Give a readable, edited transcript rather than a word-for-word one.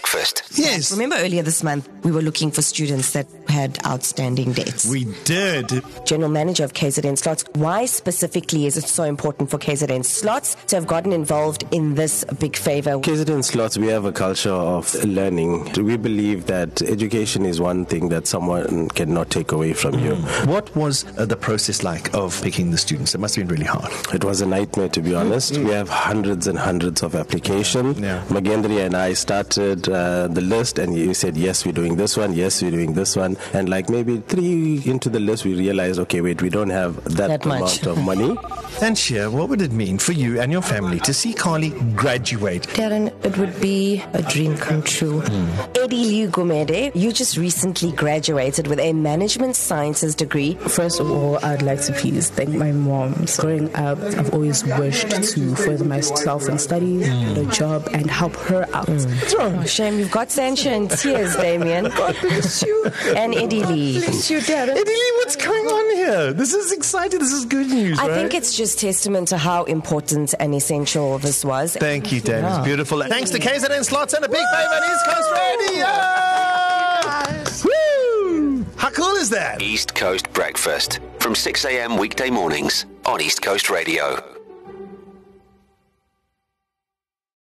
Breakfast. Yes. Remember earlier this month, we were looking for students that had outstanding debts. We did. General Manager of KZN Slots, why specifically is it so important for KZN Slots to have gotten involved in this big favor? KZN Slots, we have a culture of learning. We believe that education is one thing that someone cannot take away from you. What was the process like of picking the students? It must have been really hard. It was a nightmare, to be honest. We have hundreds and hundreds of applications. Yeah. Magendri and I started the list, and you said, yes, we're doing this one, yes, we're doing this one. And like maybe 3 into the list, we realized, okay, wait, we don't have that much amount of money. And Shia, what would it mean for you and your family to see Carly graduate? Darren, it would be a dream come true. Eddie Liu Gumede, you just recently graduated with a management sciences degree. First of all, I'd like to please thank my mom. Growing up, I've always wished to further myself in studies, get a job, and help her out. Oh, shame you've got Sancha in tears, Damien. God bless you. And Eddie Lee. Bless you, Darren. Eddie Lee, what's going on here? This is exciting. This is good news, I right? think it's just testament to how important and essential this was. Thank you, Dan. It's beautiful. Thanks to KZN Slots and a big favor on East Coast Radio. Woo! How cool is that? East Coast Breakfast from 6 a.m. weekday mornings on East Coast Radio.